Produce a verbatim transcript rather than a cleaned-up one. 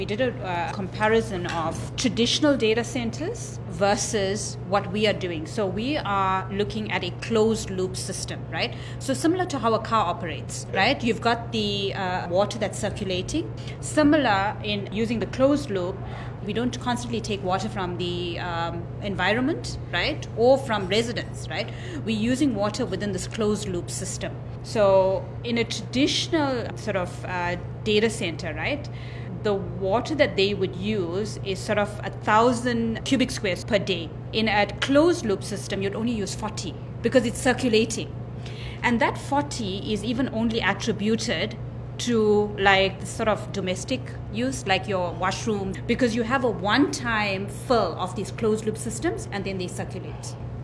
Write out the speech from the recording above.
We did a uh, comparison of traditional data centers versus what we are doing. So we are looking at a closed loop system, right? So similar to how a car operates, right? You've got the uh, water that's circulating. Similar in using the closed loop, we don't constantly take water from the um, environment, right? Or from residents, right? We're using water within this closed loop system. So in a traditional sort of uh, data center, right? The water that they would use is sort of a thousand cubic squares per day. In a closed loop system, you'd only use forty because it's circulating. And that forty is even only attributed to like the sort of domestic use, like your washroom, because you have a one-time fill of these closed loop systems and then they circulate.